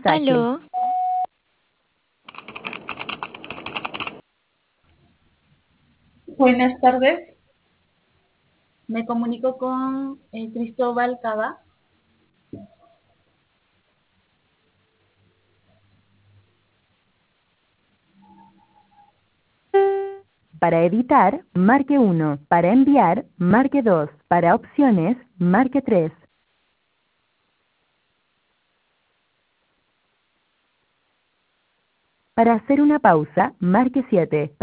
mensaje. Aló, Buenas tardes, me comunico con Cristóbal Cava. Para editar, marque 1. Para enviar, marque 2. Para opciones, marque 3. Para hacer una pausa, marque 7.